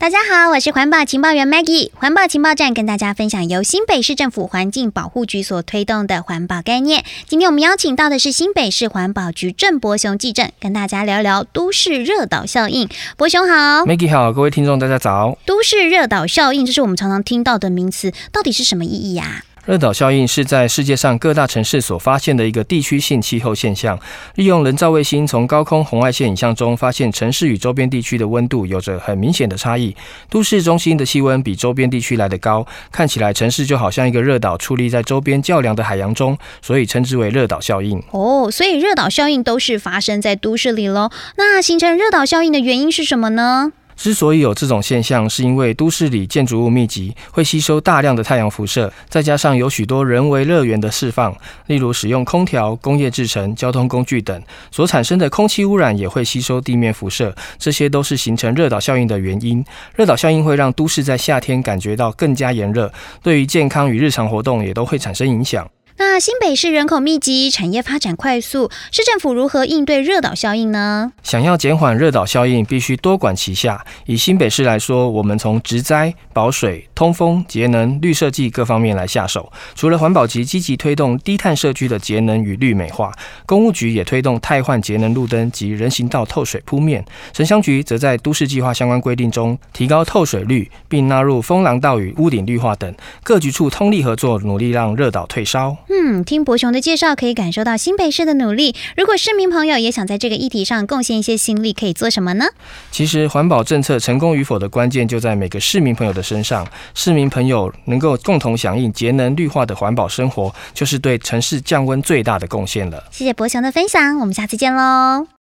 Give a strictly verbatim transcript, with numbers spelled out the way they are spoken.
大家好，我是环保情报员 Maggie。环保情报站跟大家分享由新北市政府环境保护局所推动的环保概念。今天我们邀请到的是新北市环保局郑伯雄技正，跟大家聊聊都市热岛效应。伯雄好。 Maggie 好，各位听众大家早。 都市热岛效应，这是我们常常听到的名词，到底是什么意义呀？ 热岛效应是在世界上各大城市所发现的一个地区性气候现象，利用人造卫星从高空红外线影像中发现城市与周边地区的温度有着很明显的差异。都市中心的气温比周边地区来得高，看起来城市就好像一个热岛矗立在周边较凉的海洋中，所以称之为热岛效应。 哦，所以热岛效应都是发生在都市里咯。那形成热岛效应的原因是什么呢？ 之所以有这种现象，是因为都市里建筑物密集，会吸收大量的太阳辐射，再加上有许多人为热源的释放，例如使用空调、工业制成、交通工具等，所产生的空气污染也会吸收地面辐射，这些都是形成热岛效应的原因。热岛效应会让都市在夏天感觉到更加炎热，对于健康与日常活动也都会产生影响。 那新北市人口密集，产业发展快速，市政府如何应对热岛效应呢？ 想要减缓热岛效应，必须多管齐下。以新北市来说，我们从植栽、保水、通风、节能、绿设计各方面来下手。除了环保局积极推动低碳社区的节能与绿美化，公务局也推动汰换节能路灯及人行道透水铺面。城乡局则在都市计划相关规定中提高透水率，并纳入风廊道与屋顶绿化等。各局处通力合作，努力让热岛退烧。 嗯，听伯雄的介绍，可以感受到新北市的努力。如果市民朋友也想在这个议题上贡献一些心力，可以做什么呢？ 其实环保政策成功与否的关键就在每个市民朋友的身上。市民朋友能够共同响应节能绿化的环保生活，就是对城市降温最大的贡献了。 谢谢伯雄的分享，我们下次见喽。